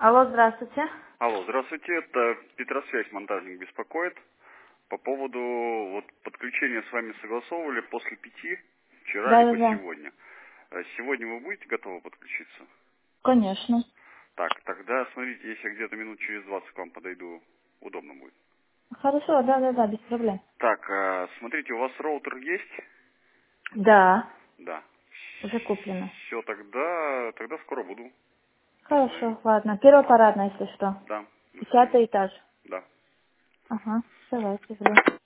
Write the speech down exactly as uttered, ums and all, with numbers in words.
Алло, здравствуйте. Алло, здравствуйте, это Петросвязь, монтажник беспокоит. По поводу вот подключения с вами согласовывали после пяти, вчера Да, да, либо да. сегодня. Э, Сегодня вы будете готовы подключиться? Конечно. Так, тогда смотрите, если я где-то минут через двадцать к вам подойду, удобно будет. Хорошо, да, да, да, без проблем. Так, э, смотрите, у вас роутер есть? Да, Да. уже куплено. Все, тогда, тогда скоро буду. Хорошо, ладно. Первая парадная, если что. Да, до свидания. Десятый этаж. Да. Ага, давайте, жду.